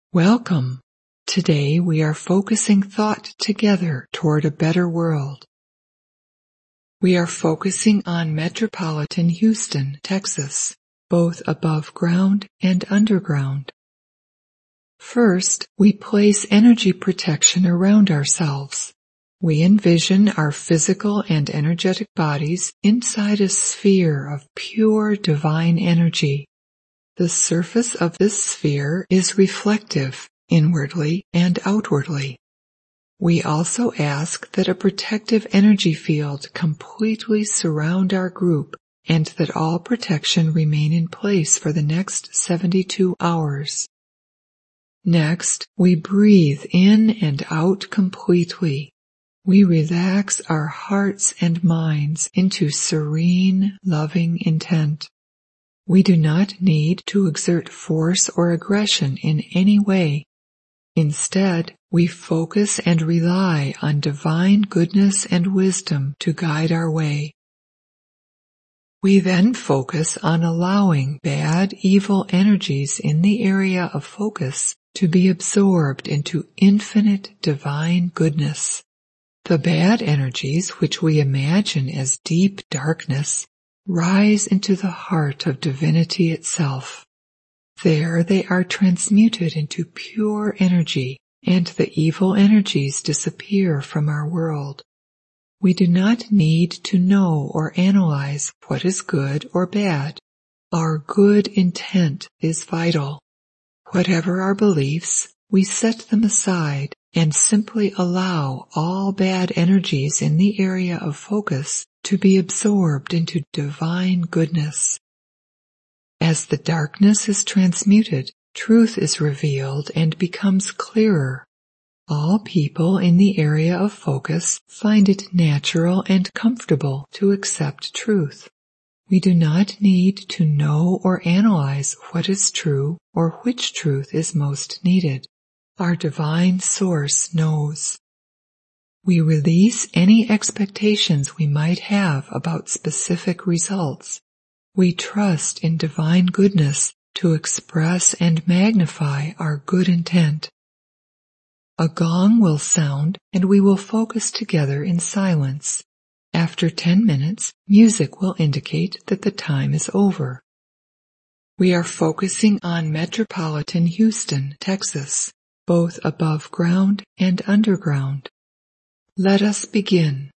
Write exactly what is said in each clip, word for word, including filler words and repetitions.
Welcome. Today we are focusing thought together toward a better world. We are focusing on metropolitan Houston, Texas, both above ground and underground. First, we place energy protection around ourselves. We envision our physical and energetic bodies inside a sphere of pure divine energy. The surface of this sphere is reflective, inwardly and outwardly. We also ask that a protective energy field completely surround our group and that all protection remain in place for the next seventy-two hours. Next, we breathe in and out completely. We relax our hearts and minds into serene, loving intent. We do not need to exert force or aggression in any way. Instead, we focus and rely on divine goodness and wisdom to guide our way. We then focus on allowing bad, evil energies in the area of focus to be absorbed into infinite divine goodness. The bad energies, which we imagine as deep darkness, rise into the heart of divinity itself. There they are transmuted into pure energy, and the evil energies disappear from our world. We do not need to know or analyze what is good or bad. Our good intent is vital. Whatever our beliefs, we set them aside and simply allow all bad energies in the area of focus to be absorbed into divine goodness. As the darkness is transmuted, truth is revealed and becomes clearer. All people in the area of focus find it natural and comfortable to accept truth. We do not need to know or analyze what is true or which truth is most needed. Our divine source knows. We release any expectations we might have about specific results. We trust in divine goodness to express and magnify our good intent. A gong will sound and we will focus together in silence. After ten minutes, music will indicate that the time is over. We are focusing on metropolitan Houston, Texas, both above ground and underground. Let us begin.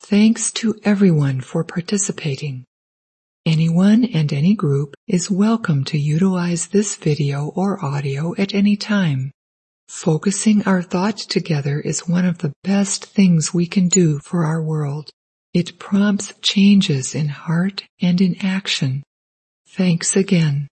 Thanks to everyone for participating. Anyone and any group is welcome to utilize this video or audio at any time. Focusing our thought together is one of the best things we can do for our world. It prompts changes in heart and in action. Thanks again.